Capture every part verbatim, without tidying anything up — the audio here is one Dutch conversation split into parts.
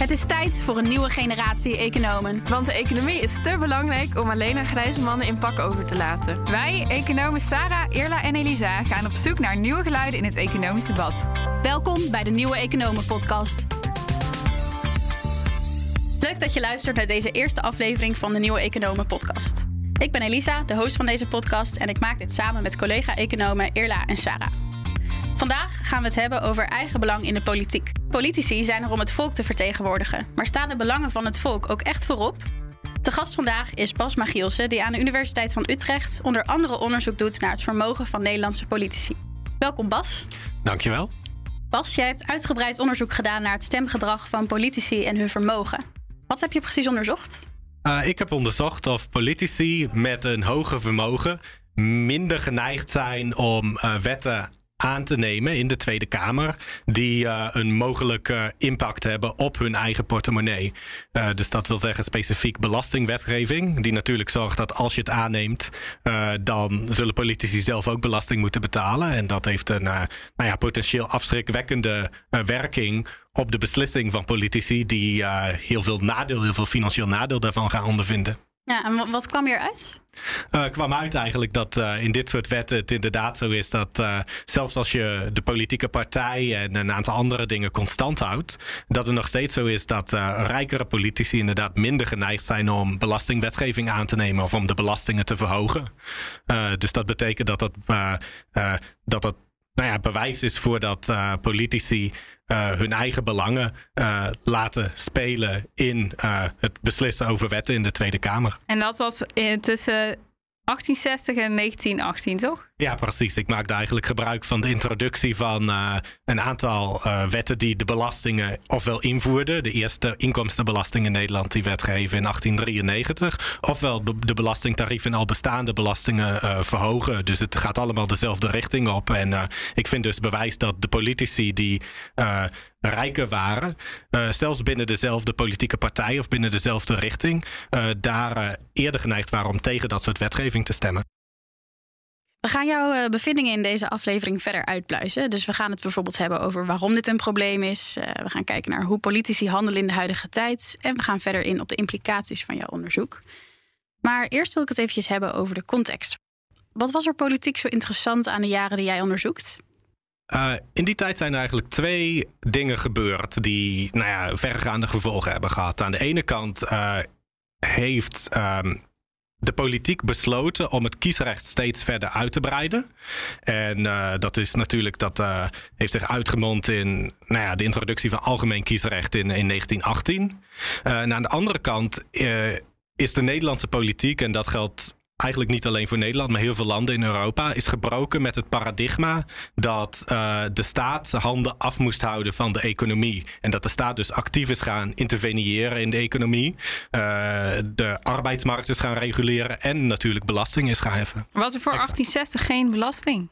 Het is tijd voor een nieuwe generatie economen. Want de economie is te belangrijk om alleen aan grijze mannen in pak over te laten. Wij, economen Sarah, Irla en Elisa, gaan op zoek naar nieuwe geluiden in het economisch debat. Welkom bij de Nieuwe Economen podcast. Leuk dat je luistert naar deze eerste aflevering van de Nieuwe Economen podcast. Ik ben Elisa, de host van deze podcast, en ik maak dit samen met collega-economen Irla en Sarah. Vandaag gaan we het hebben over eigen belang in de politiek. Politici zijn er om het volk te vertegenwoordigen, maar staan de belangen van het volk ook echt voorop? De gast vandaag is Bas Magielsen, die aan de Universiteit van Utrecht onder andere onderzoek doet naar het vermogen van Nederlandse politici. Welkom Bas. Dankjewel. Bas, jij hebt uitgebreid onderzoek gedaan naar het stemgedrag van politici en hun vermogen. Wat heb je precies onderzocht? Uh, ik heb onderzocht of politici met een hoger vermogen minder geneigd zijn om uh, wetten aan te nemen in de Tweede Kamer die uh, een mogelijke impact hebben op hun eigen portemonnee. Uh, dus dat wil zeggen specifiek belastingwetgeving, die natuurlijk zorgt dat als je het aanneemt, uh, dan zullen politici zelf ook belasting moeten betalen. En dat heeft een uh, nou ja, potentieel afschrikwekkende uh, werking op de beslissing van politici die uh, heel veel nadeel, heel veel financieel nadeel daarvan gaan ondervinden. Ja, en wat kwam hieruit? Uh, kwam uit eigenlijk dat uh, in dit soort wetten het inderdaad zo is dat uh, zelfs als je de politieke partij en een aantal andere dingen constant houdt, dat het nog steeds zo is dat uh, rijkere politici inderdaad minder geneigd zijn om belastingwetgeving aan te nemen of om de belastingen te verhogen. Uh, dus dat betekent dat dat, uh, uh, dat, dat nou ja, bewijs is voor dat uh, politici Uh, hun eigen belangen uh, laten spelen in uh, het beslissen over wetten in de Tweede Kamer. En dat was in, tussen achttien zestig en negentien achttien, toch? Ja, precies. Ik maakte eigenlijk gebruik van de introductie van uh, een aantal uh, wetten die de belastingen ofwel invoerden. De eerste inkomstenbelasting in Nederland die werd gegeven in achttien drieënnegentig. Ofwel de belastingtarieven en al bestaande belastingen uh, verhogen. Dus het gaat allemaal dezelfde richting op. En uh, ik vind dus bewijs dat de politici die uh, rijker waren, uh, zelfs binnen dezelfde politieke partij of binnen dezelfde richting, uh, daar uh, eerder geneigd waren om tegen dat soort wetgeving te stemmen. We gaan jouw bevindingen in deze aflevering verder uitpluizen. Dus we gaan het bijvoorbeeld hebben over waarom dit een probleem is. Uh, we gaan kijken naar hoe politici handelen in de huidige tijd. En we gaan verder in op de implicaties van jouw onderzoek. Maar eerst wil ik het eventjes hebben over de context. Wat was er politiek zo interessant aan de jaren die jij onderzoekt? Uh, in die tijd zijn er eigenlijk twee dingen gebeurd die nou ja, verregaande gevolgen hebben gehad. Aan de ene kant uh, heeft Um, de politiek besloten om het kiesrecht steeds verder uit te breiden. En uh, dat is natuurlijk, dat uh, heeft zich uitgemond in nou ja, de introductie van algemeen kiesrecht in, in negentien achttien. Uh, en aan de andere kant uh, is de Nederlandse politiek, en dat geldt eigenlijk niet alleen voor Nederland, maar heel veel landen in Europa, is gebroken met het paradigma dat uh, de staat handen af moest houden van de economie. En dat de staat dus actief is gaan interveneren in de economie. Uh, de arbeidsmarkt is gaan reguleren en natuurlijk belasting is gaan heffen. Was er voor achttien zestig geen belasting?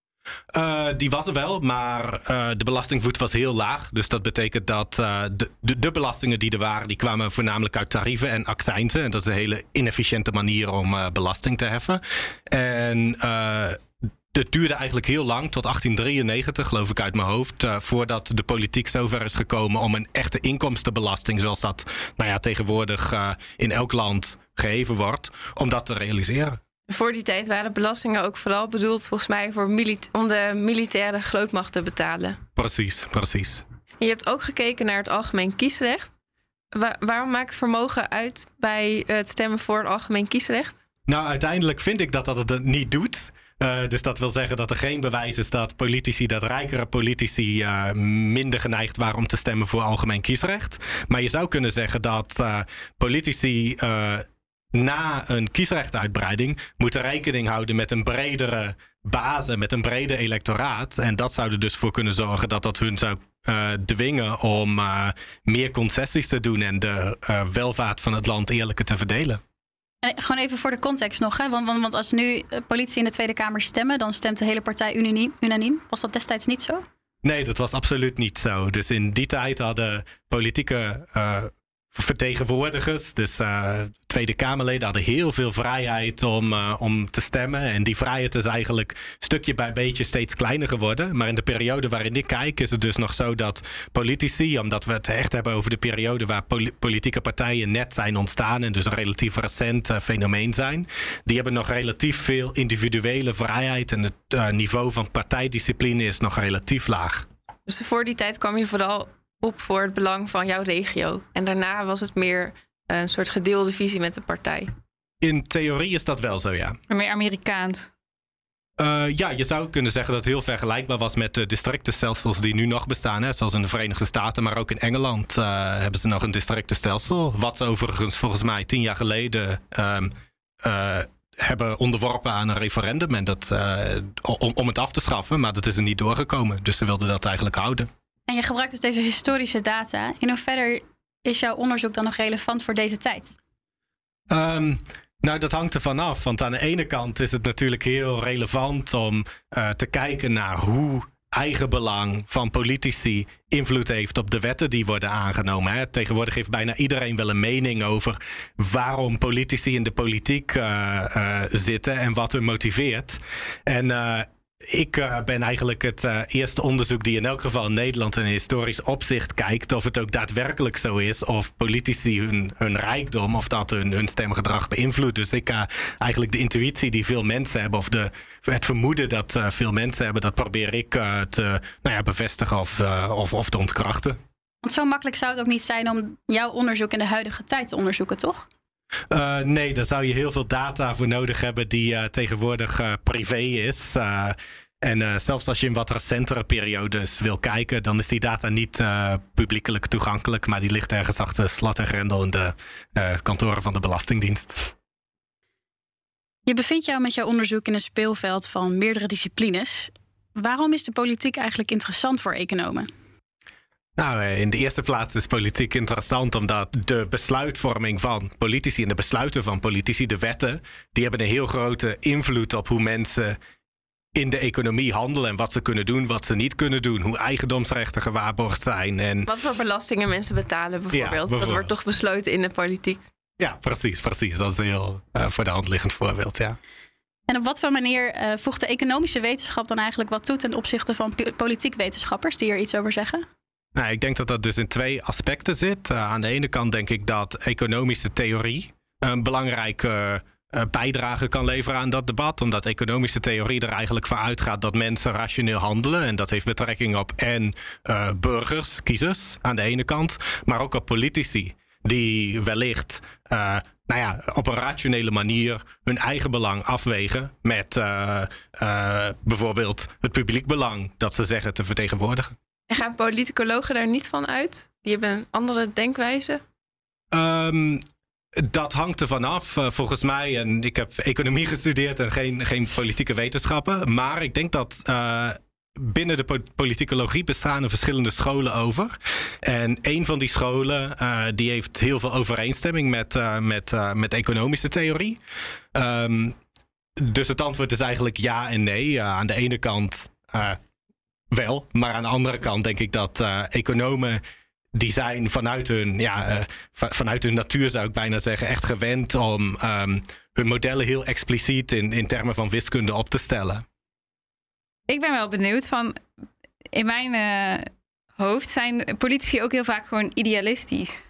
Uh, die was er wel, maar uh, de belastingvoet was heel laag. Dus dat betekent dat uh, de, de, de belastingen die er waren, die kwamen voornamelijk uit tarieven en accijnzen. En dat is een hele inefficiënte manier om uh, belasting te heffen. En uh, het duurde eigenlijk heel lang, tot achttien drieënnegentig, geloof ik uit mijn hoofd, uh, voordat de politiek zover is gekomen om een echte inkomstenbelasting, zoals dat nou ja, tegenwoordig uh, in elk land geheven wordt, om dat te realiseren. Voor die tijd waren belastingen ook vooral bedoeld volgens mij voor mili- om de militaire grootmacht te betalen. Precies, precies. Je hebt ook gekeken naar het algemeen kiesrecht. Wa- waarom maakt vermogen uit bij het stemmen voor het algemeen kiesrecht? Nou, uiteindelijk vind ik dat dat het niet doet. Uh, dus dat wil zeggen dat er geen bewijs is dat politici, dat rijkere politici uh, minder geneigd waren om te stemmen voor algemeen kiesrecht. Maar je zou kunnen zeggen dat uh, politici Uh, na een kiesrechtuitbreiding moeten rekening houden met een bredere base, met een breder electoraat. En dat zou er dus voor kunnen zorgen dat dat hun zou uh, dwingen om uh, meer concessies te doen en de uh, welvaart van het land eerlijker te verdelen. En gewoon even voor de context nog, hè? Want, want, want als nu politici in de Tweede Kamer stemmen, dan stemt de hele partij unaniem. unaniem. Was dat destijds niet zo? Nee, dat was absoluut niet zo. Dus in die tijd hadden politieke Uh, vertegenwoordigers, dus uh, Tweede Kamerleden, hadden heel veel vrijheid om, uh, om te stemmen. En die vrijheid is eigenlijk stukje bij beetje steeds kleiner geworden. Maar in de periode waarin ik kijk is het dus nog zo dat politici, omdat we het echt hebben over de periode waar poli- politieke partijen net zijn ontstaan en dus een relatief recent uh, fenomeen zijn, die hebben nog relatief veel individuele vrijheid en het uh, niveau van partijdiscipline is nog relatief laag. Dus voor die tijd kwam je vooral op voor het belang van jouw regio. En daarna was het meer een soort gedeelde visie met de partij. In theorie is dat wel zo, ja. Maar meer Amerikaans. Uh, ja, je zou kunnen zeggen dat het heel vergelijkbaar was met de districtenstelsels die nu nog bestaan. Hè? Zoals in de Verenigde Staten, maar ook in Engeland uh, hebben ze nog een districtenstelsel. Wat ze overigens volgens mij tien jaar geleden um, uh, hebben onderworpen aan een referendum. En dat, uh, om, om het af te schaffen, maar dat is er niet doorgekomen. Dus ze wilden dat eigenlijk houden. En je gebruikt dus deze historische data. In hoeverre is jouw onderzoek dan nog relevant voor deze tijd? Um, nou, dat hangt ervan af. Want aan de ene kant is het natuurlijk heel relevant om uh, te kijken naar hoe eigenbelang van politici invloed heeft op de wetten die worden aangenomen. Hè. Tegenwoordig heeft bijna iedereen wel een mening over waarom politici in de politiek uh, uh, zitten en wat hun motiveert. En uh, Ik uh, ben eigenlijk het uh, eerste onderzoek die in elk geval in Nederland in historisch opzicht kijkt of het ook daadwerkelijk zo is, of politici hun, hun rijkdom, of dat hun, hun stemgedrag beïnvloedt. Dus ik uh, eigenlijk de intuïtie die veel mensen hebben, of de, het vermoeden dat uh, veel mensen hebben, dat probeer ik uh, te nou ja, bevestigen of, uh, of, of te ontkrachten. Want zo makkelijk zou het ook niet zijn om jouw onderzoek in de huidige tijd te onderzoeken, toch? Uh, nee, daar zou je heel veel data voor nodig hebben die uh, tegenwoordig uh, privé is. Uh, en uh, zelfs als je in wat recentere periodes wil kijken, dan is die data niet uh, publiekelijk toegankelijk, maar die ligt ergens achter slot en grendel in de uh, kantoren van de Belastingdienst. Je bevindt jou met jouw onderzoek in een speelveld van meerdere disciplines. Waarom is de politiek eigenlijk interessant voor economen? Nou, in de eerste plaats is politiek interessant omdat de besluitvorming van politici en de besluiten van politici, de wetten, die hebben een heel grote invloed op hoe mensen in de economie handelen en wat ze kunnen doen, wat ze niet kunnen doen, hoe eigendomsrechten gewaarborgd zijn. En wat voor belastingen mensen betalen bijvoorbeeld. Ja, bijvoorbeeld. Dat wordt toch besloten in de politiek? Ja, precies, precies. Dat is een heel uh, voor de hand liggend voorbeeld, ja. En op wat voor manier uh, voegt de economische wetenschap dan eigenlijk wat toe ten opzichte van politiek wetenschappers die er iets over zeggen? Nou, ik denk dat dat dus in twee aspecten zit. Uh, aan de ene kant denk ik dat economische theorie een belangrijke uh, bijdrage kan leveren aan dat debat. Omdat economische theorie er eigenlijk van uitgaat dat mensen rationeel handelen. En dat heeft betrekking op en uh, burgers, kiezers aan de ene kant. Maar ook op politici die wellicht uh, nou ja, op een rationele manier hun eigen belang afwegen met uh, uh, bijvoorbeeld het publiek belang dat ze zeggen te vertegenwoordigen. En gaan politicologen daar niet van uit? Die hebben een andere denkwijze? Um, dat hangt ervan af, uh, volgens mij. En ik heb economie gestudeerd en geen, geen politieke wetenschappen. Maar ik denk dat uh, binnen de po- politicologie bestaan er verschillende scholen over. En een van die scholen uh, die heeft heel veel overeenstemming met, uh, met, uh, met economische theorie. Um, dus het antwoord is eigenlijk ja en nee. Uh, aan de ene kant Uh, Wel, maar aan de andere kant denk ik dat uh, economen die zijn vanuit hun, ja, uh, va- vanuit hun natuur zou ik bijna zeggen, echt gewend om um, hun modellen heel expliciet in, in termen van wiskunde op te stellen. Ik ben wel benieuwd van, in mijn uh, hoofd zijn politici ook heel vaak gewoon idealistisch.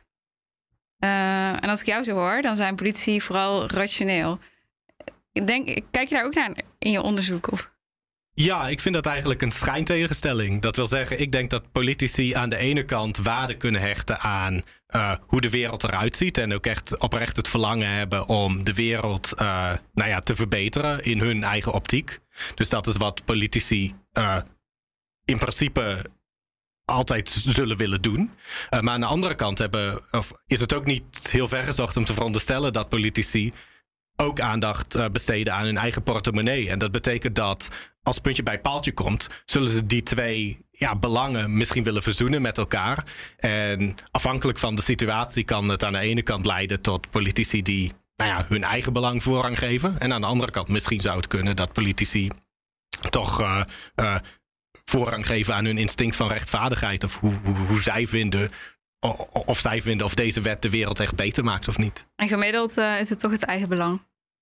Uh, en als ik jou zo hoor, dan zijn politici vooral rationeel. Ik denk, kijk je daar ook naar in je onderzoek? Of? Ja, ik vind dat eigenlijk een schijntegenstelling. Dat wil zeggen, ik denk dat politici aan de ene kant waarde kunnen hechten aan uh, hoe de wereld eruit ziet. En ook echt oprecht het verlangen hebben om de wereld uh, nou ja, te verbeteren in hun eigen optiek. Dus dat is wat politici uh, in principe altijd zullen willen doen. Uh, maar aan de andere kant hebben, of is het ook niet heel vergezocht om te veronderstellen dat politici ook aandacht uh, besteden aan hun eigen portemonnee. En dat betekent dat als puntje bij paaltje komt, zullen ze die twee ja, belangen misschien willen verzoenen met elkaar. En afhankelijk van de situatie kan het aan de ene kant leiden tot politici die nou ja, hun eigen belang voorrang geven. En aan de andere kant misschien zou het kunnen dat politici toch uh, uh, voorrang geven aan hun instinct van rechtvaardigheid. Of hoe, hoe, hoe zij vinden of zij vinden of deze wet de wereld echt beter maakt of niet. En gemiddeld uh, is het toch het eigen belang?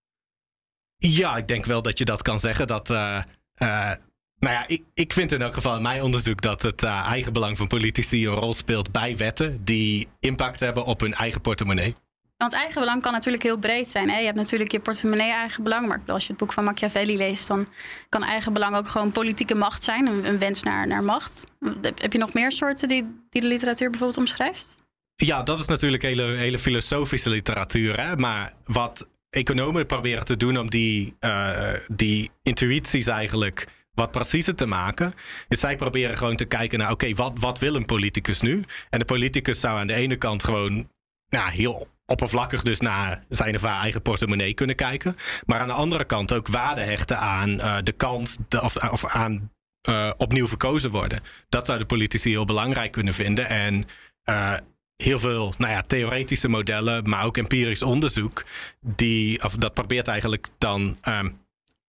Ja, ik denk wel dat je dat kan zeggen. Dat, uh, uh, nou ja, ik, ik vind in elk geval in mijn onderzoek dat het uh, eigen belang van politici een rol speelt bij wetten die impact hebben op hun eigen portemonnee. Want eigen belang kan natuurlijk heel breed zijn. Hè? Je hebt natuurlijk je portemonnee eigen belang. Maar als je het boek van Machiavelli leest, dan kan eigen belang ook gewoon politieke macht zijn. Een, een wens naar, naar macht. Heb je nog meer soorten die, die de literatuur bijvoorbeeld omschrijft? Ja, dat is natuurlijk hele, hele filosofische literatuur. Hè? Maar wat economen proberen te doen om die, uh, die intuïties eigenlijk wat preciezer te maken, is zij proberen gewoon te kijken naar, oké, okay, wat, wat wil een politicus nu? En de politicus zou aan de ene kant gewoon nou, heel oppervlakkig dus naar zijn of haar eigen portemonnee kunnen kijken. Maar aan de andere kant ook waarde hechten aan uh, de kans de, of, of aan uh, opnieuw verkozen worden. Dat zou de politici heel belangrijk kunnen vinden. En uh, heel veel nou ja, theoretische modellen, maar ook empirisch onderzoek, die, of dat probeert eigenlijk dan um,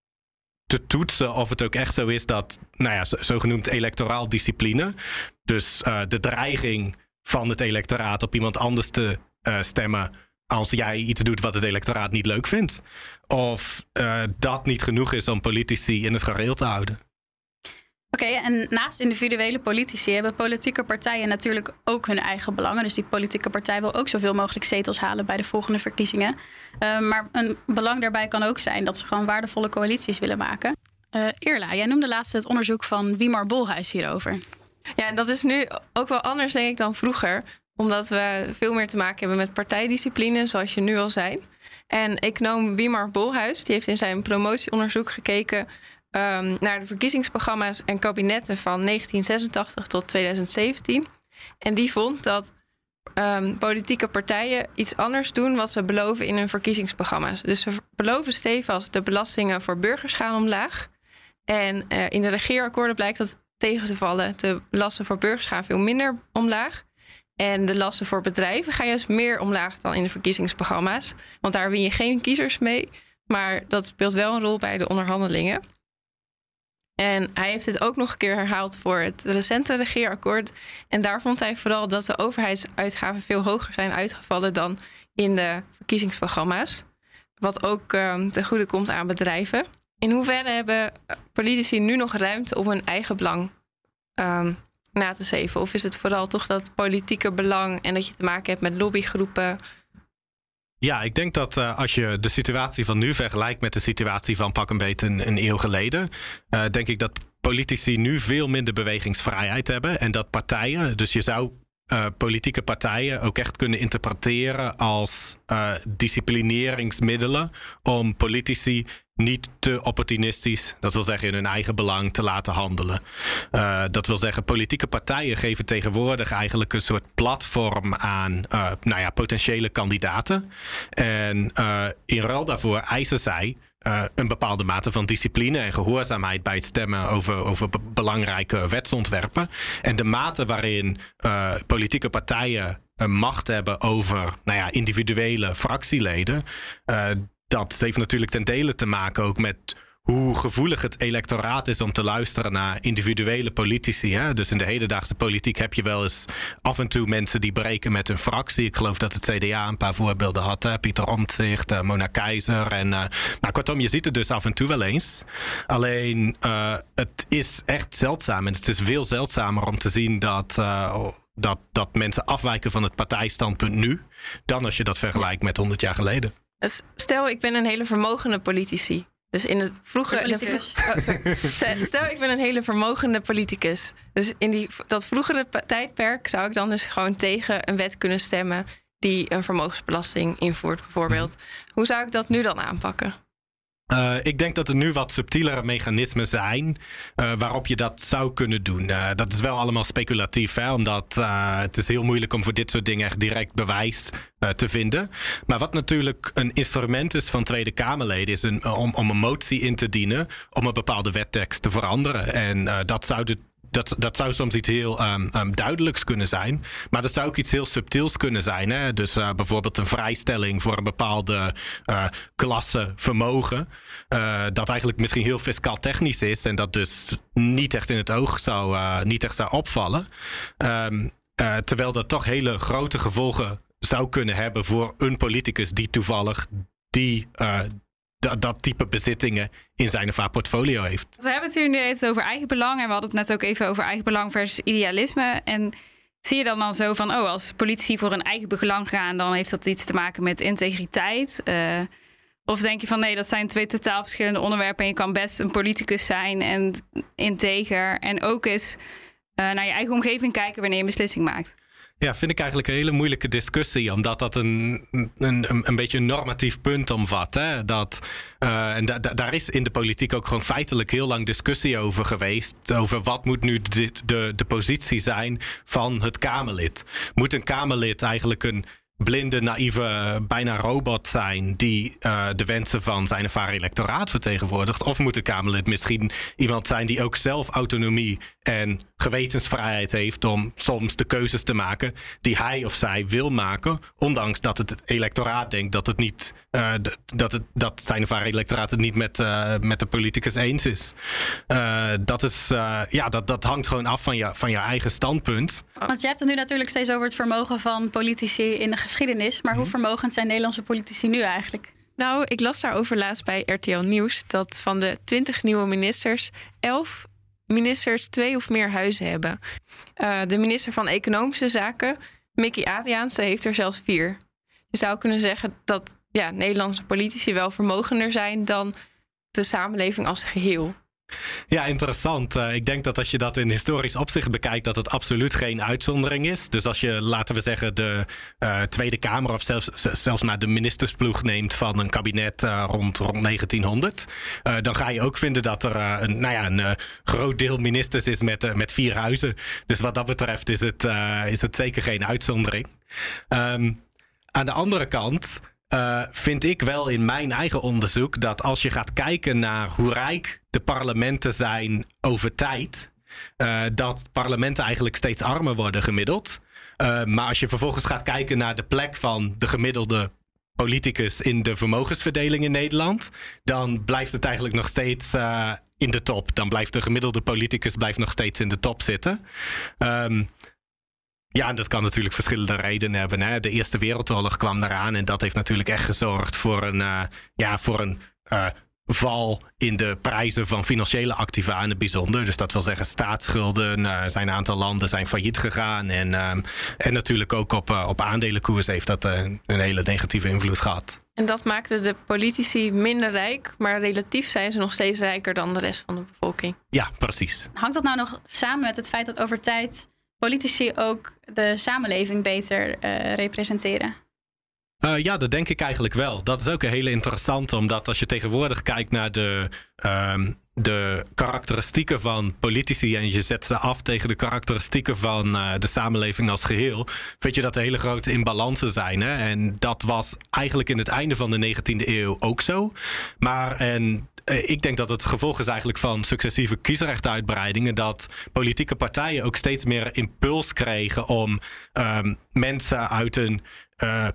te toetsen of het ook echt zo is dat, nou ja, zogenoemd electoraal discipline, dus uh, de dreiging van het electoraat op iemand anders te uh, stemmen als jij iets doet wat het electoraat niet leuk vindt. Of uh, dat niet genoeg is om politici in het gareel te houden. Oké, okay, en naast individuele politici hebben politieke partijen natuurlijk ook hun eigen belangen. Dus die politieke partij wil ook zoveel mogelijk zetels halen bij de volgende verkiezingen. Uh, maar een belang daarbij kan ook zijn dat ze gewoon waardevolle coalities willen maken. Uh, Irla, jij noemde laatst het onderzoek van Wiemar Bolhuis hierover. Ja, en dat is nu ook wel anders, denk ik, dan vroeger. Omdat we veel meer te maken hebben met partijdiscipline, zoals je nu al zei. En econoom Wiemar Bolhuis, die heeft in zijn promotieonderzoek gekeken Um, naar de verkiezingsprogramma's en kabinetten van negentien zesentachtig tot tweeduizend zeventien. En die vond dat um, politieke partijen iets anders doen wat ze beloven in hun verkiezingsprogramma's. Dus ze beloven stevast de belastingen voor burgers gaan omlaag. En uh, in de regeerakkoorden blijkt dat tegen te vallen. De lasten voor burgers gaan veel minder omlaag. En de lasten voor bedrijven gaan juist meer omlaag dan in de verkiezingsprogramma's. Want daar win je geen kiezers mee. Maar dat speelt wel een rol bij de onderhandelingen. En hij heeft dit ook nog een keer herhaald voor het recente regeerakkoord. En daar vond hij vooral dat de overheidsuitgaven veel hoger zijn uitgevallen dan in de verkiezingsprogramma's. Wat ook um, ten goede komt aan bedrijven. In hoeverre hebben politici nu nog ruimte om hun eigen belang um, na te zeven? Of is het vooral toch dat politieke belang en dat je te maken hebt met lobbygroepen? Ja, ik denk dat uh, als je de situatie van nu vergelijkt met de situatie van pak een beetje een, een eeuw geleden, uh, denk ik dat politici nu veel minder bewegingsvrijheid hebben en dat partijen, dus je zou uh, politieke partijen ook echt kunnen interpreteren als uh, disciplineringsmiddelen om politici niet te opportunistisch, dat wil zeggen in hun eigen belang, te laten handelen. Uh, dat wil zeggen, politieke partijen geven tegenwoordig eigenlijk een soort platform aan uh, nou ja, potentiële kandidaten. En uh, in ruil daarvoor eisen zij uh, een bepaalde mate van discipline en gehoorzaamheid bij het stemmen over, over be- belangrijke wetsontwerpen. En de mate waarin uh, politieke partijen uh, macht hebben over nou ja, individuele fractieleden, Uh, dat heeft natuurlijk ten dele te maken ook met hoe gevoelig het electoraat is om te luisteren naar individuele politici. Hè? Dus in de hedendaagse politiek heb je wel eens af en toe mensen die breken met hun fractie. Ik geloof dat het C D A een paar voorbeelden had. Hè? Pieter Omtzigt, uh, Mona Keizer. En, uh, nou, kortom, je ziet het dus af en toe wel eens. Alleen, uh, het is echt zeldzaam. En het is veel zeldzamer om te zien dat Uh, dat, dat mensen afwijken van het partijstandpunt nu dan als je dat vergelijkt met honderd jaar geleden. Stel, ik ben een hele vermogende politici. Dus in het vroege. Politicus. De, oh, sorry. Stel, ik ben een hele vermogende politicus. Dus in die, dat vroegere tijdperk zou ik dan dus gewoon tegen een wet kunnen stemmen die een vermogensbelasting invoert, bijvoorbeeld. Hoe zou ik dat nu dan aanpakken? Uh, ik denk dat er nu wat subtielere mechanismen zijn uh, waarop je dat zou kunnen doen. Uh, dat is wel allemaal speculatief, hè, omdat uh, het is heel moeilijk om voor dit soort dingen echt direct bewijs uh, te vinden. Maar wat natuurlijk een instrument is van Tweede Kamerleden is een, om, om een motie in te dienen om een bepaalde wettekst te veranderen. En uh, dat zou de Dat, dat zou soms iets heel um, um, duidelijks kunnen zijn. Maar dat zou ook iets heel subtiels kunnen zijn. Hè? Dus uh, bijvoorbeeld een vrijstelling voor een bepaalde uh, klasse vermogen. Uh, dat eigenlijk misschien heel fiscaal technisch is. En dat dus niet echt in het oog zou, uh, niet echt zou opvallen. Um, Uh, terwijl dat toch hele grote gevolgen zou kunnen hebben voor een politicus die toevallig die, uh, d- dat type bezittingen in zijn of haar portfolio heeft. We hebben het hier nu eens over eigenbelang en we hadden het net ook even over eigenbelang versus idealisme. En zie je dan dan zo van, oh, als politici voor een eigen belang gaan, dan heeft dat iets te maken met integriteit? Uh, of denk je van, nee, dat zijn twee totaal verschillende onderwerpen en je kan best een politicus zijn en integer en ook eens uh, naar je eigen omgeving kijken wanneer je een beslissing maakt? Ja, vind ik eigenlijk een hele moeilijke discussie, omdat dat een, een, een beetje een normatief punt omvat. Hè? Dat, uh, en da, da, daar is in de politiek ook gewoon feitelijk heel lang discussie over geweest. Over wat moet nu de, de, de positie zijn van het Kamerlid. Moet een Kamerlid eigenlijk een blinde, naïeve, bijna robot zijn die uh, de wensen van zijn of haar electoraat vertegenwoordigt? Of moet een Kamerlid misschien iemand zijn die ook zelf autonomie en gewetensvrijheid heeft om soms de keuzes te maken die hij of zij wil maken, ondanks dat het electoraat denkt dat het niet uh, dat, het, dat zijn of haar electoraat het niet met, uh, met de politicus eens is. Uh, dat is uh, ja, dat, dat hangt gewoon af van je, van je eigen standpunt. Want je hebt het nu natuurlijk steeds over het vermogen van politici in de geschiedenis, maar hoe vermogend zijn Nederlandse politici nu eigenlijk? Nou, ik las daarover laatst bij R T L Nieuws dat van de twintig nieuwe ministers elf ministers twee of meer huizen hebben. Uh, de minister van Economische Zaken, Mickey Adriaanse, heeft er zelfs vier. Je zou kunnen zeggen dat ja, Nederlandse politici wel vermogender zijn dan de samenleving als geheel. Ja, interessant. Uh, ik denk dat als je dat in historisch opzicht bekijkt, dat het absoluut geen uitzondering is. Dus als je, laten we zeggen, de uh, Tweede Kamer of zelfs, zelfs maar de ministersploeg neemt van een kabinet uh, rond, rond negentienhonderd, uh, dan ga je ook vinden dat er uh, een, nou ja, een uh, groot deel ministers is met, uh, met vier huizen. Dus wat dat betreft is het, uh, is het zeker geen uitzondering. Um, aan de andere kant Uh, vind ik wel in mijn eigen onderzoek dat als je gaat kijken naar hoe rijk de parlementen zijn over tijd, uh, dat parlementen eigenlijk steeds armer worden gemiddeld. Uh, maar als je vervolgens gaat kijken naar de plek van de gemiddelde politicus in de vermogensverdeling in Nederland, dan blijft het eigenlijk nog steeds uh, in de top. Dan blijft de gemiddelde politicus blijft nog steeds in de top zitten. Um, Ja, en dat kan natuurlijk verschillende redenen hebben. Hè. De Eerste Wereldoorlog kwam eraan en dat heeft natuurlijk echt gezorgd voor een, uh, ja, voor een uh, val in de prijzen van financiële activa in het bijzonder. Dus dat wil zeggen staatsschulden, uh, zijn een aantal landen zijn failliet gegaan. En, um, en natuurlijk ook op, uh, op aandelenkoers heeft dat uh, een hele negatieve invloed gehad. En dat maakte de politici minder rijk, maar relatief zijn ze nog steeds rijker dan de rest van de bevolking. Ja, precies. Hangt dat nou nog samen met het feit dat over tijd politici ook de samenleving beter uh, representeren? Uh, ja, dat denk ik eigenlijk wel. Dat is ook een hele interessante, omdat als je tegenwoordig kijkt naar de, um, de karakteristieken van politici en je zet ze af tegen de karakteristieken van uh, de samenleving als geheel, vind je dat er hele grote imbalansen zijn. Hè? En dat was eigenlijk in het einde van de negentiende eeuw ook zo. Maar en ik denk dat het gevolg is eigenlijk van successieve kiesrechtuitbreidingen, dat politieke partijen ook steeds meer impuls kregen om um, mensen uit een uh,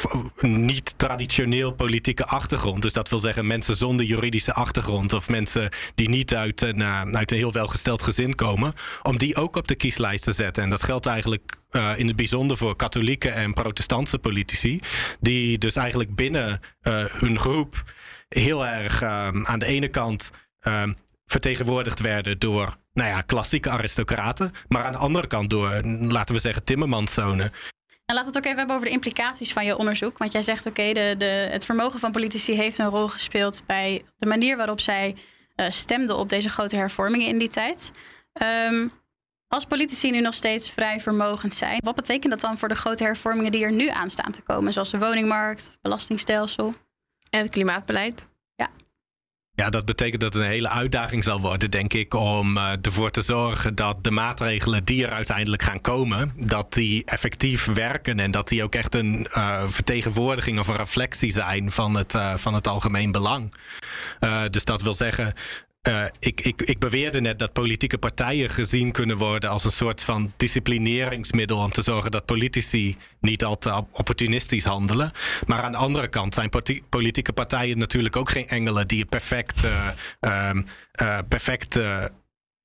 niet traditioneel politieke achtergrond, dus dat wil zeggen mensen zonder juridische achtergrond of mensen die niet uit een, uh, uit een heel welgesteld gezin komen, om die ook op de kieslijst te zetten. En dat geldt eigenlijk uh, in het bijzonder voor katholieke en protestantse politici, die dus eigenlijk binnen uh, hun groep heel erg uh, aan de ene kant uh, vertegenwoordigd werden door nou ja, klassieke aristocraten, maar aan de andere kant door, laten we zeggen, timmermanszonen. En laten we het ook even hebben over de implicaties van je onderzoek. Want jij zegt, oké, okay, de, de, het vermogen van politici heeft een rol gespeeld bij de manier waarop zij uh, stemden op deze grote hervormingen in die tijd. Um, als politici nu nog steeds vrij vermogend zijn, wat betekent dat dan voor de grote hervormingen die er nu aan staan te komen? Zoals de woningmarkt, belastingstelsel en het klimaatbeleid. Ja. Ja, dat betekent dat het een hele uitdaging zal worden, denk ik, om uh, ervoor te zorgen dat de maatregelen die er uiteindelijk gaan komen, dat die effectief werken en dat die ook echt een uh, vertegenwoordiging of een reflectie zijn van het, uh, van het algemeen belang. Uh, dus dat wil zeggen, Uh, ik, ik, ik beweerde net dat politieke partijen gezien kunnen worden als een soort van disciplineringsmiddel om te zorgen dat politici niet al te opportunistisch handelen. Maar aan de andere kant zijn politieke partijen natuurlijk ook geen engelen die perfect, uh, um, uh, perfect uh,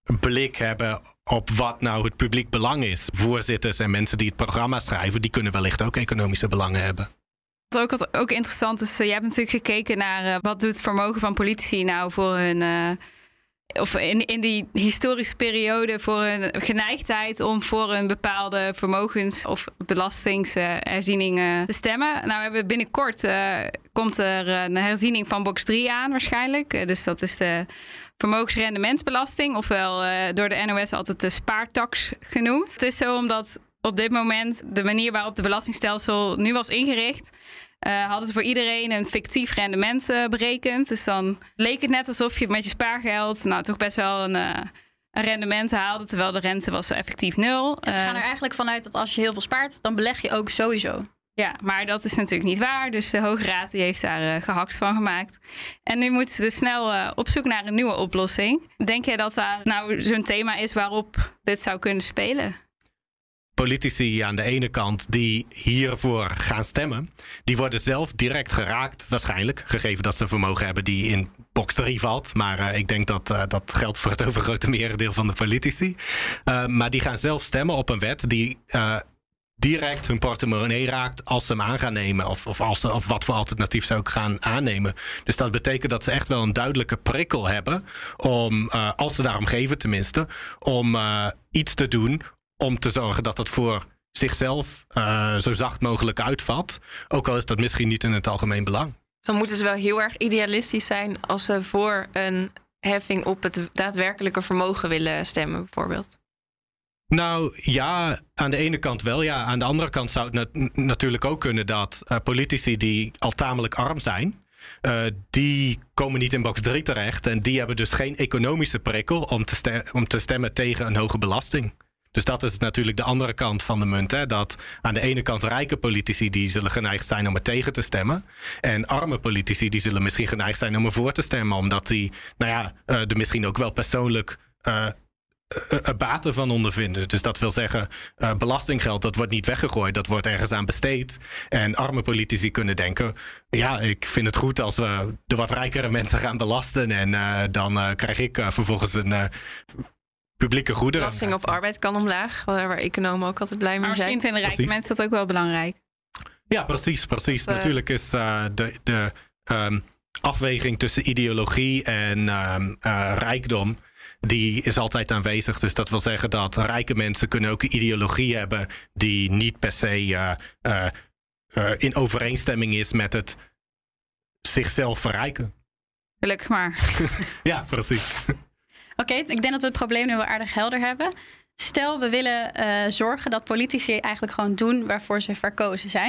blik hebben op wat nou het publiek belang is. Voorzitters en mensen die het programma schrijven, die kunnen wellicht ook economische belangen hebben. Wat ook, wat ook interessant is, uh, je hebt natuurlijk gekeken naar uh, wat doet het vermogen van politici nou voor hun... Uh, of in, in die historische periode voor hun geneigdheid om voor een bepaalde vermogens- of belastingsherziening uh, te stemmen. Nou, hebben we binnenkort uh, komt er een herziening van box drie aan waarschijnlijk. Uh, dus dat is de vermogensrendementsbelasting, ofwel uh, door de N O S altijd de spaartax genoemd. Het is zo omdat op dit moment de manier waarop de belastingstelsel nu was ingericht, Uh, hadden ze voor iedereen een fictief rendement uh, berekend. Dus dan leek het net alsof je met je spaargeld nou toch best wel een, uh, een rendement haalde, terwijl de rente was effectief nul. En ze gaan er eigenlijk vanuit dat als je heel veel spaart, dan beleg je ook sowieso. Ja, maar dat is natuurlijk niet waar. Dus de Hoge Raad die heeft daar uh, gehakt van gemaakt. En nu moeten ze dus snel uh, op zoek naar een nieuwe oplossing. Denk jij dat daar nou zo'n thema is waarop dit zou kunnen spelen? Politici aan de ene kant die hiervoor gaan stemmen, die worden zelf direct geraakt waarschijnlijk, gegeven dat ze een vermogen hebben die in box drie valt. Maar uh, ik denk dat uh, dat geldt voor het overgrote merendeel van de politici. Uh, maar die gaan zelf stemmen op een wet die uh, direct hun portemonnee raakt als ze hem aan gaan nemen. Of, of, als ze, of wat voor alternatief ze ook gaan aannemen. Dus dat betekent dat ze echt wel een duidelijke prikkel hebben om, uh, als ze daarom geven tenminste, om uh, iets te doen om te zorgen dat het voor zichzelf uh, zo zacht mogelijk uitvalt. Ook al is dat misschien niet in het algemeen belang. Dan moeten ze wel heel erg idealistisch zijn als ze voor een heffing op het daadwerkelijke vermogen willen stemmen, bijvoorbeeld. Nou ja, aan de ene kant wel. Ja. Aan de andere kant zou het nat- natuurlijk ook kunnen dat uh, politici die al tamelijk arm zijn, Uh, die komen niet in box drie terecht. En die hebben dus geen economische prikkel om te, ste- om te stemmen tegen een hoge belasting. Dus dat is natuurlijk de andere kant van de munt. Hè? Dat aan de ene kant rijke politici die zullen geneigd zijn om er tegen te stemmen. En arme politici die zullen misschien geneigd zijn om ervoor te stemmen. Omdat die nou ja, uh, er misschien ook wel persoonlijk uh, uh, baten van ondervinden. Dus dat wil zeggen, uh, belastinggeld dat wordt niet weggegooid. Dat wordt ergens aan besteed. En arme politici kunnen denken, ja, ik vind het goed als we de wat rijkere mensen gaan belasten. En uh, dan uh, krijg ik uh, vervolgens een Uh, publieke goederen. Belasting op arbeid kan omlaag, waar economen ook altijd blij mee maar zijn. misschien vinden rijke Precies. mensen dat ook wel belangrijk. Ja, precies. precies. Uh, Natuurlijk is uh, de, de um, afweging tussen ideologie en um, uh, rijkdom, die is altijd aanwezig. Dus dat wil zeggen dat rijke mensen kunnen ook een ideologie hebben die niet per se uh, uh, uh, in overeenstemming is met het zichzelf verrijken. Gelukkig maar. Ja, precies. Oké, okay, ik denk dat we het probleem nu wel aardig helder hebben. Stel, we willen uh, zorgen dat politici eigenlijk gewoon doen waarvoor ze verkozen zijn.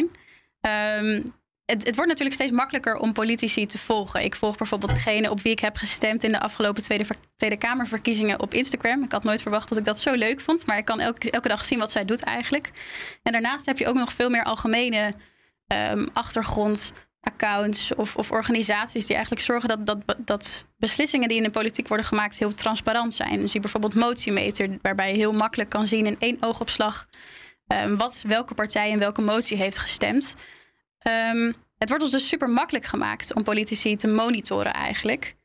Um, het, het wordt natuurlijk steeds makkelijker om politici te volgen. Ik volg bijvoorbeeld degene op wie ik heb gestemd in de afgelopen Tweede, Tweede Kamerverkiezingen op Instagram. Ik had nooit verwacht dat ik dat zo leuk vond, maar ik kan elke, elke dag zien wat zij doet eigenlijk. En daarnaast heb je ook nog veel meer algemene um, achtergrond. Accounts of, of organisaties die eigenlijk zorgen dat, dat, dat beslissingen die in de politiek worden gemaakt heel transparant zijn. Zie bijvoorbeeld Motiemeter, waarbij je heel makkelijk kan zien in één oogopslag um, wat welke partij en welke motie heeft gestemd. Um, het wordt ons dus super makkelijk gemaakt om politici te monitoren eigenlijk.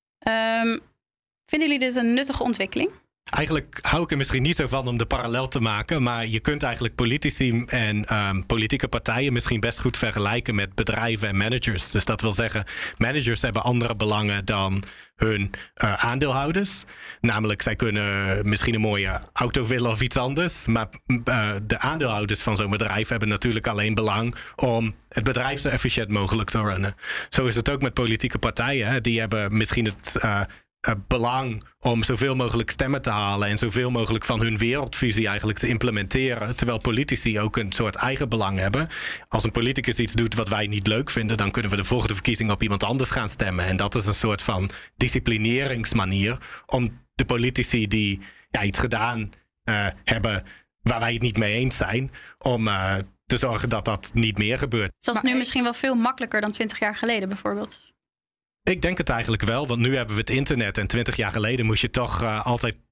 Um, vinden jullie dit een nuttige ontwikkeling? Eigenlijk hou ik er misschien niet zo van om de parallel te maken, maar je kunt eigenlijk politici en um, politieke partijen misschien best goed vergelijken met bedrijven en managers. Dus dat wil zeggen, managers hebben andere belangen dan hun uh, aandeelhouders. Namelijk, zij kunnen misschien een mooie auto willen of iets anders, maar uh, de aandeelhouders van zo'n bedrijf hebben natuurlijk alleen belang om het bedrijf zo efficiënt mogelijk te runnen. Zo is het ook met politieke partijen. Hè. Die hebben misschien het Uh, Uh, belang om zoveel mogelijk stemmen te halen en zoveel mogelijk van hun wereldvisie eigenlijk te implementeren. Terwijl politici ook een soort eigen belang hebben. Als een politicus iets doet wat wij niet leuk vinden, dan kunnen we de volgende verkiezing op iemand anders gaan stemmen. En dat is een soort van disciplineringsmanier om de politici die ja, iets gedaan uh, hebben waar wij het niet mee eens zijn, om uh, te zorgen dat dat niet meer gebeurt. Dus dat is nu misschien wel veel makkelijker dan twintig jaar geleden bijvoorbeeld. Ik denk het eigenlijk wel, want nu hebben we het internet en twintig jaar geleden moest je toch uh, altijd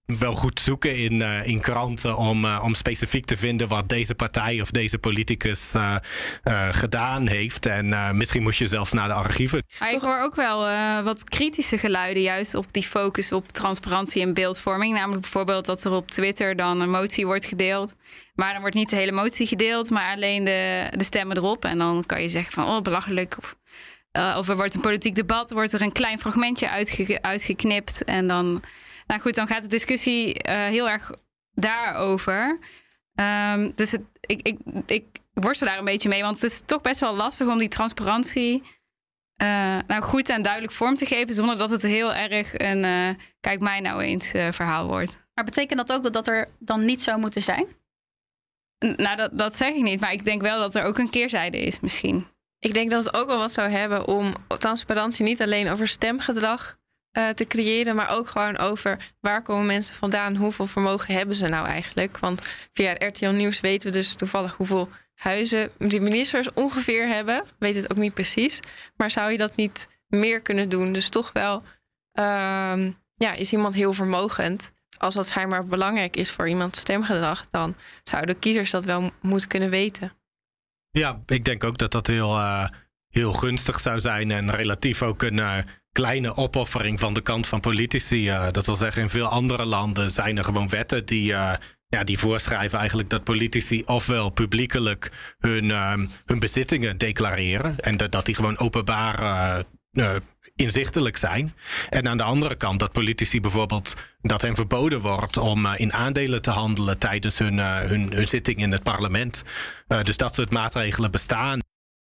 wel goed zoeken in, uh, in kranten om, uh, om specifiek te vinden wat deze partij of deze politicus uh, uh, gedaan heeft. En uh, misschien moest je zelfs naar de archieven. Maar ik hoor ook wel uh, wat kritische geluiden juist op die focus op transparantie en beeldvorming. Namelijk bijvoorbeeld dat er op Twitter dan een motie wordt gedeeld. Maar dan wordt niet de hele motie gedeeld, maar alleen de, de stemmen erop. En dan kan je zeggen van, oh, belachelijk. Of, uh, of er wordt een politiek debat, wordt er een klein fragmentje uitge, uitgeknipt. En dan, nou goed, dan gaat de discussie uh, heel erg daarover. Um, dus het, ik, ik, ik worstel daar een beetje mee, want het is toch best wel lastig om die transparantie uh, nou goed en duidelijk vorm te geven, zonder dat het heel erg een uh, kijk mij nou eens uh, verhaal wordt. Maar betekent dat ook dat dat er dan niet zou moeten zijn? Nou, dat, dat zeg ik niet. Maar ik denk wel dat er ook een keerzijde is misschien. Ik denk dat het ook wel wat zou hebben om transparantie niet alleen over stemgedrag uh, te creëren, maar ook gewoon over waar komen mensen vandaan, hoeveel vermogen hebben ze nou eigenlijk. Want via R T L Nieuws weten we dus toevallig hoeveel huizen die ministers ongeveer hebben. Weet het ook niet precies. Maar zou je dat niet meer kunnen doen? Dus toch wel, uh, ja, is iemand heel vermogend? Als dat schijnbaar belangrijk is voor iemands stemgedrag, dan zouden kiezers dat wel moeten kunnen weten. Ja, ik denk ook dat dat heel, uh, heel gunstig zou zijn en relatief ook een uh, kleine opoffering van de kant van politici. Uh, dat wil zeggen, in veel andere landen zijn er gewoon wetten die, uh, ja, die voorschrijven eigenlijk dat politici ofwel publiekelijk hun, uh, hun bezittingen declareren en dat, dat die gewoon openbaar uh, uh, inzichtelijk zijn. En aan de andere kant dat politici bijvoorbeeld dat hen verboden wordt om uh, in aandelen te handelen tijdens hun, uh, hun, hun zitting in het parlement. Uh, dus dat soort maatregelen bestaan.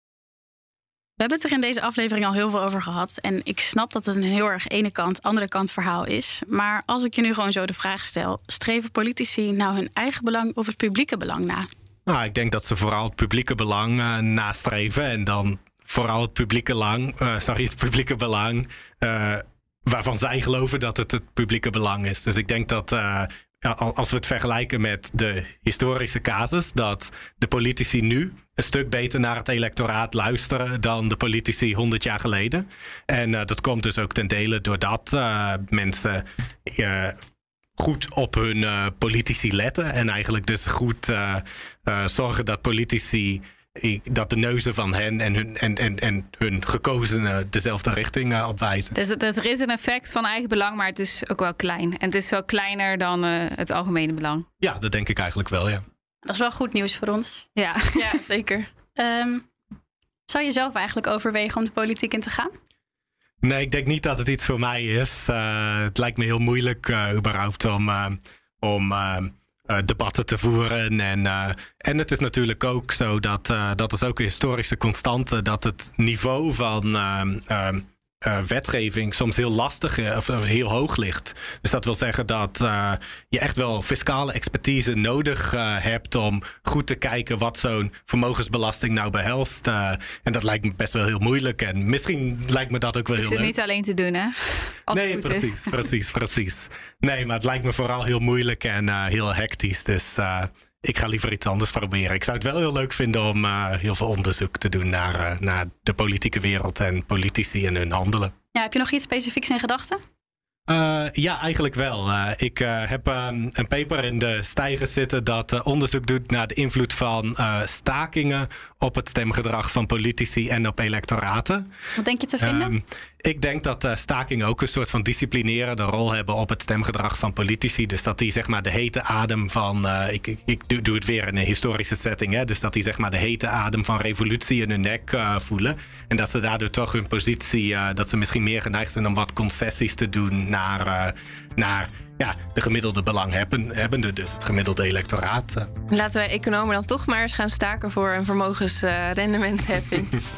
We hebben het er in deze aflevering al heel veel over gehad. En ik snap dat het een heel erg ene kant, andere kant verhaal is. Maar als ik je nu gewoon zo de vraag stel, streven politici nou hun eigen belang of het publieke belang na? Nou, ik denk dat ze vooral het publieke belang uh, nastreven en dan vooral het publieke, lang, uh, sorry, het publieke belang uh, waarvan zij geloven dat het het publieke belang is. Dus ik denk dat uh, als we het vergelijken met de historische casus, dat de politici nu een stuk beter naar het electoraat luisteren dan de politici honderd jaar geleden. En uh, dat komt dus ook ten dele doordat uh, mensen uh, goed op hun uh, politici letten en eigenlijk dus goed uh, uh, zorgen dat politici dat de neuzen van hen en hun, en, en, en hun gekozenen dezelfde richting uh, opwijzen. Dus, dus er is een effect van eigen belang, maar het is ook wel klein. En het is wel kleiner dan uh, het algemene belang. Ja, dat denk ik eigenlijk wel, ja. Dat is wel goed nieuws voor ons. Ja, ja zeker. Um, zou je zelf eigenlijk overwegen om de politiek in te gaan? Nee, ik denk niet dat het iets voor mij is. Uh, het lijkt me heel moeilijk uh, überhaupt om... Uh, om uh, Uh, debatten te voeren. En, uh, en het is natuurlijk ook zo dat, uh, dat is ook een historische constante, dat het niveau van uh, uh, uh, wetgeving soms heel lastig uh, of, of heel hoog ligt. Dus dat wil zeggen dat uh, je echt wel fiscale expertise nodig uh, hebt om goed te kijken wat zo'n vermogensbelasting nou behelst. Uh, en dat lijkt me best wel heel moeilijk. En misschien lijkt me dat ook wel heel leuk. Ik zit niet alleen te doen, hè? Als nee, het goed precies, is. precies, precies. Nee, maar het lijkt me vooral heel moeilijk en uh, heel hectisch. Dus uh, ik ga liever iets anders proberen. Ik zou het wel heel leuk vinden om uh, heel veel onderzoek te doen naar, uh, naar de politieke wereld en politici en hun handelen. Ja, heb je nog iets specifieks in gedachten? Uh, ja, eigenlijk wel. Uh, ik uh, heb uh, een paper in de Steiger zitten dat uh, onderzoek doet naar de invloed van uh, stakingen op het stemgedrag van politici en op electoraten. Wat denk je te vinden? Um, ik denk dat uh, stakingen ook een soort van disciplinerende rol hebben op het stemgedrag van politici. Dus dat die zeg maar de hete adem van, uh, ik, ik, ik doe, doe het weer in een historische setting, hè? Dus dat die zeg maar de hete adem van revolutie in hun nek uh, voelen. En dat ze daardoor toch hun positie, uh, dat ze misschien meer geneigd zijn om wat concessies te doen naar, uh, naar ja, de gemiddelde belanghebbende, dus het gemiddelde electoraat. Laten wij economen dan toch maar eens gaan staken voor een vermogensrendementsheffing. Uh,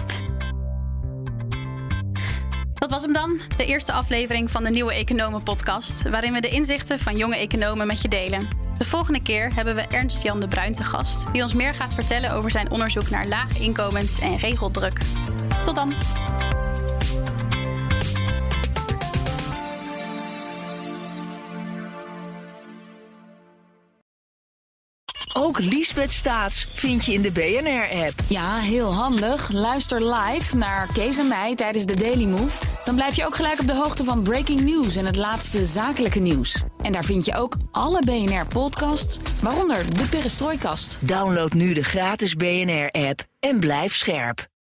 Dat was hem dan, de eerste aflevering van de Nieuwe Economen podcast, waarin we de inzichten van jonge economen met je delen. De volgende keer hebben we Ernst-Jan de Bruin te gast, die ons meer gaat vertellen over zijn onderzoek naar lage inkomens en regeldruk. Tot dan! Ook Liesbeth Staats vind je in de B N R-app. Ja, heel handig. Luister live naar Kees en mij tijdens de Daily Move. Dan blijf je ook gelijk op de hoogte van breaking news en het laatste zakelijke nieuws. En daar vind je ook alle B N R-podcasts, waaronder de Perestrooikast. Download nu de gratis B N R-app en blijf scherp.